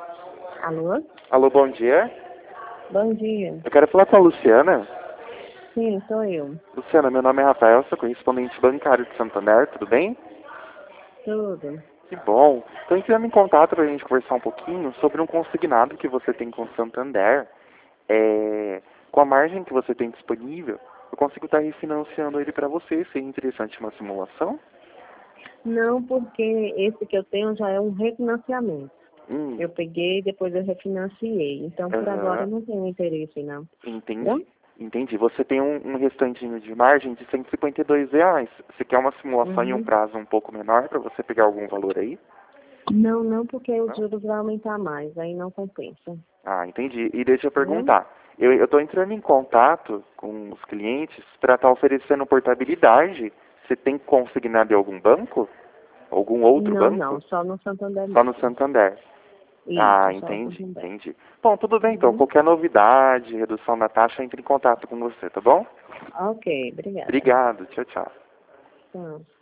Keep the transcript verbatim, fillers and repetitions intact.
Alô? Alô, bom dia. Bom dia. Eu quero falar com a Luciana. Sim, sou eu. Luciana, meu nome é Rafael, sou correspondente bancário de Santander, tudo bem? Tudo. Que bom. Estou entrando em contato para a gente conversar um pouquinho sobre um consignado que você tem com o Santander. É, com a margem que você tem disponível, eu consigo estar refinanciando ele para você. Seria interessante uma simulação? Não, porque esse que eu tenho já é um refinanciamento. Hum, Eu peguei e depois eu refinanciei. Então, por agora, eu aham, não tenho interesse, não. Tá? entendi. Entendi. Você tem um, um restantinho de margem de cento e cinquenta e dois reais. Você quer uma simulação em um Uhum. prazo um pouco menor para você pegar algum valor aí? Não, não, porque os Não? juros vai aumentar mais. Aí não compensa. Ah, entendi. E deixa eu Né? perguntar. Eu estou entrando em contato com os clientes para estar oferecendo portabilidade. Você tem consignado em algum banco? Algum outro Não, não. banco? Só no Santander Só no mesmo. Santander. Ah, Isso, só no entendi, Santander. entendi. Bom, tudo bem então. Uhum. Qualquer novidade, redução da taxa, entre em contato com você, tá bom? Ok, obrigada. Obrigado. Tchau, tchau. Tchau.